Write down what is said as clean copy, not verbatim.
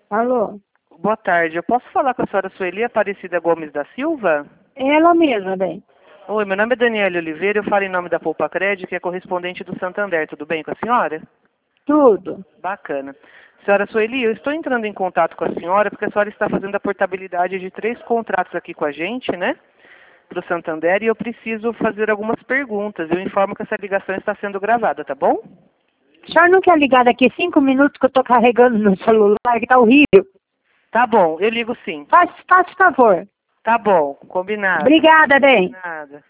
Alô? Boa tarde. Eu posso falar com a senhora Sueli Aparecida Gomes da Silva? Ela mesma, bem. Oi, meu nome é Daniela Oliveira, eu falo em nome da Poupa Crédito, que é correspondente do Santander. Tudo bem com a senhora? Tudo. Bacana. Senhora Sueli, eu estou entrando em contato com a senhora porque a senhora está fazendo a portabilidade de 3 contratos aqui com a gente, né? Para o Santander, e eu preciso fazer algumas perguntas. Eu informo que essa ligação está sendo gravada, tá bom? A senhora não quer ligar daqui 5 minutos que eu tô carregando no celular, que tá horrível? Tá bom, eu ligo sim. Faz favor. Tá bom, combinado. Obrigada, bem. Nada.